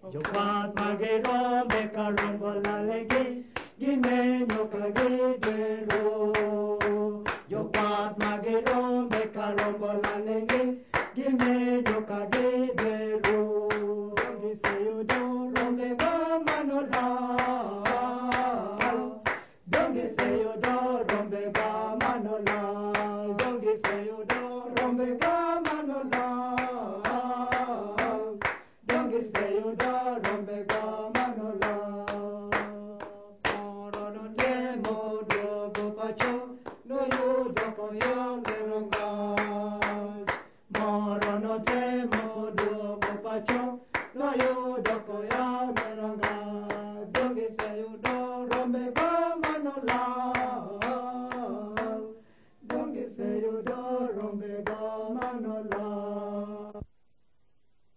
Yo pat magero me carombo la legi, gime no kage dero. Yo pat magero me carombo la legi, gime no kage dero. Dongi say you do rombe go manola. Dongi say you do rombe go manola. Dongi say you do rombe go manola. Dongi say you do rombe go manola. Oro ne mo do go pacho, no you do ko yo leronga. Moro no te mo do go pacho, no you do